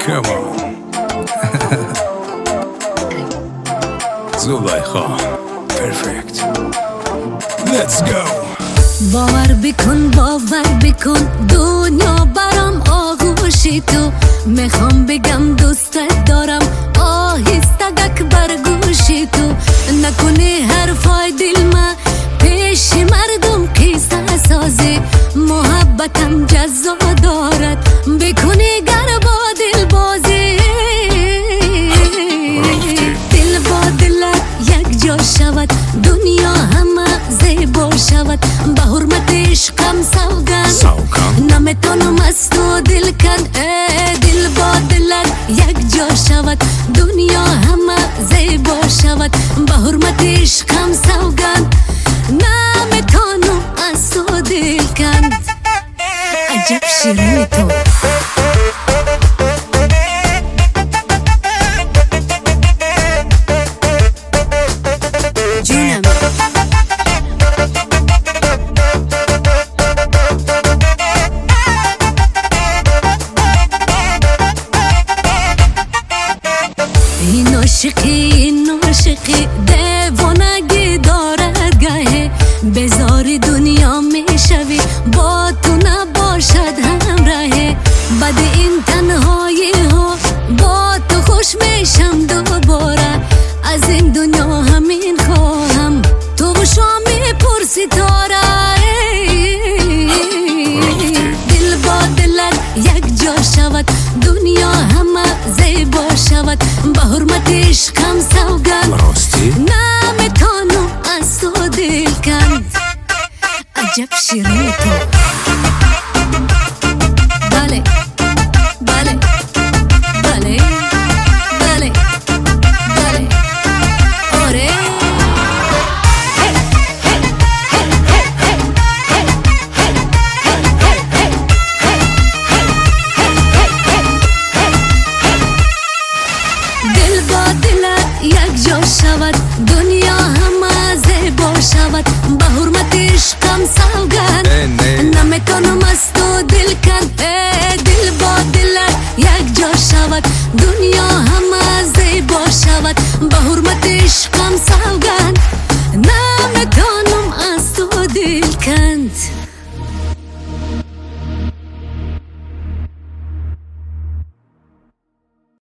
Come on. Zulaykha. Perfect. Let's go. باور بکن دنیا برام آغوشی تو میخوام بگم دوستت دارم آهستگک بر گوشی تو نکنی حرفای دل ما پیش مردم قصه سازی محبتم جزا دارد بکنی گر با دل بازی دل با دلت یک جا شود دنیا همه زیبا شود به حرمت عشقم سوگند نمیتونم از تو دل کن دل با دلت یک جا شود دنیا همه زیبا شود به حرمت عشقم سوگند نمیتونم از تو دل کن عجب شیرینی تو جونم این عاشقی دیوانگی دارد گاهی بزاری دنیا میشوی با تو نباشد همراهی بعد این تنهایی ها با تو خوش میشم دوباره از این دنیا همین خواهم تو بشو میپرسی تاره دل با دلت یک جا شود دنیا همه زیبا شود به حرمت عشقم سوگند نمیتونم از تو دل کند عجب شیرینی تو بله بله بله بله بله آره دل با دلت یک جا شود دنیا همه زیبا شود به حرمت عشقم سوگند نمیتونم از تو دل کن دل با دلت یک جا شود دنیا همه زیبا شود به حرمت عشقم سوگند